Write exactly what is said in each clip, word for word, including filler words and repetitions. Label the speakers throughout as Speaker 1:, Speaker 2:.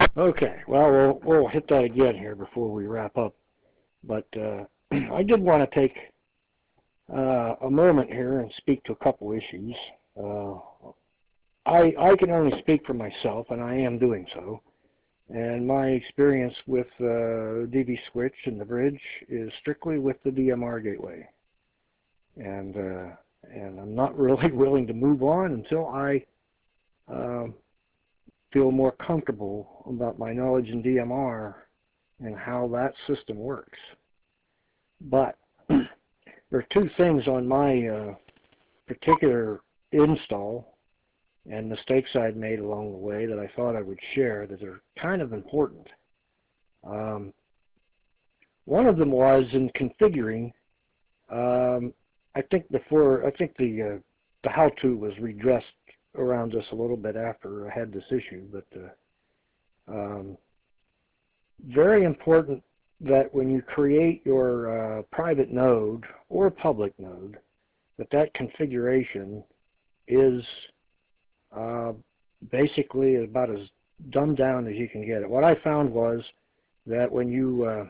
Speaker 1: Okay, well, we'll we'll hit that again here before we wrap up. But uh, I did want to take uh, a moment here and speak to a couple issues. Uh, I I can only speak for myself, and I am doing so. And my experience with uh, D B Switch and the bridge is strictly with the D M R gateway, and uh, and I'm not really willing to move on until I uh, feel more comfortable about my knowledge in D M R and how that system works. But there are two things on my uh, particular install and mistakes I'd made along the way that I thought I would share that are kind of important. Um, one of them was in configuring. Um, I think before I think the uh, the how-to was redressed around this a little bit after I had this issue, but uh, um, very important that when you create your uh, private node or public node, that that configuration is uh, basically about as dumbed down as you can get it. What I found was that when you, uh,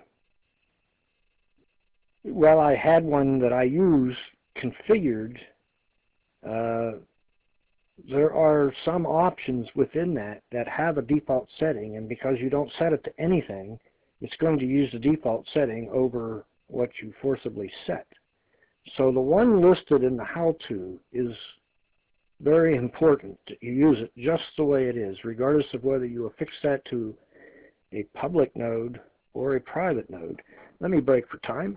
Speaker 1: well, I had one that I use configured. Uh, there are some options within that that have a default setting, and because you don't set it to anything, it's going to use the default setting over what you forcibly set. So the one listed in the how-to is very important that you use it just the way it is, regardless of whether you affix that to a public node or a private node. Let me break for time.